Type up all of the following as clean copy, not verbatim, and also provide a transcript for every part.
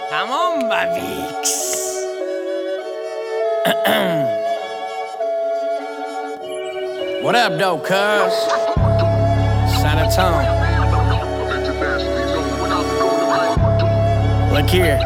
تمام و ویکس. What up though, cuz? Sanatone. Look here.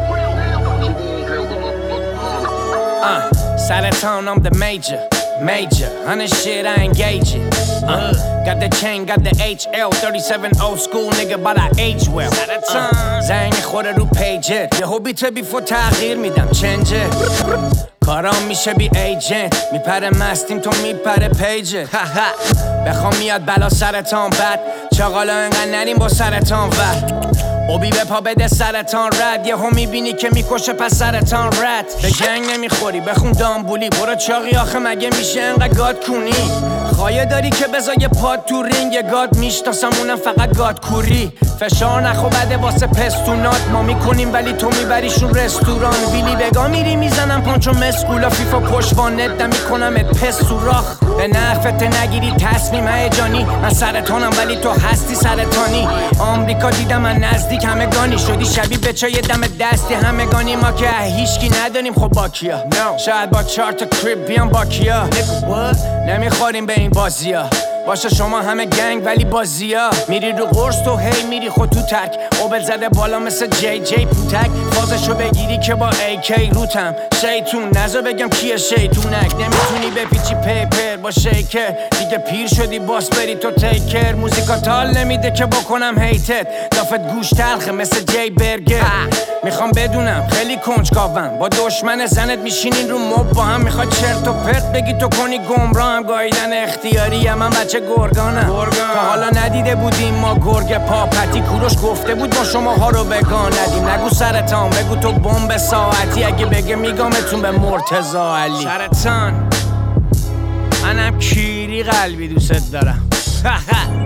Sanatone, I'm the major. 100 shit, I engage it. Got the chain, got the HL 37 old school nigga, but I age well. زنگ خوره رو پیجر یه هوبیت بیفو تغییر میدم چنجه کارام میشه بی ایجنت میپره مستیم تو میپره پیجت بخوام میاد بلا سرطان بد چاقالا انقدر نریم با سرطان ورد اوبی به پا بده سرطان رد یه هم میبینی که میکشه پس سرطان رد به جنگ نمیخوری بخون دامبولی برو چاقی آخه مگه میشه انقدر گاد کونی خواهی داری که بذار یه پاد تو رینگ یه گاد میشتاسم اونم فقط گاد کوری فشار نخو بده واسه پستونات ما میکنیم ولی تو میبریشون رستوران ویلی بگا میری میزنم پانچو مسکولا فیفا پشوانت نمیکنم ات پس سوراخ به نفت نگیری تصمیم هیجانی من سرطانم ولی تو هستی سرطانی آمریکا دیدم من نزدیک همگانی شدی شبیه به چای دم دستی همگانی ما که هیچکی نداریم خب با کیا شاید با 4 تا کریب بیام با کیا نمیخوریم به این بازیا باشه شما همه گنگ ولی بازیا میری رو قرص تو هی میری خود تو تک اوبل زده بالا مثل جی پوتک فازشو بگیری که با AK روتم شیطون نزا بگم کیه شیطونک نمیتونی بپیچی پیپر با شیکر دیگه پیر شدی باس بری تو تیکر موزیکا تال نمیده که بکنم هیتت دافت گوش تلخه مثل جی برگر میخوام بدونم خیلی کنجکاوم با دشمن زنت میشینین رو مب با هم میخواد چرت و پرت بگی تو کنی گمراهم گاییدن اختیاری من بچه گرگانم تا حالا ندیده بودیم ما گرگ پاپتی کوروش گفته بود ما شماها رو بگان ندیم نگو سرطان بگو تو بمب ساعتی اگه بگه میگامتون به مرتضی علی سرطان منم کیری قلبی دوست دارم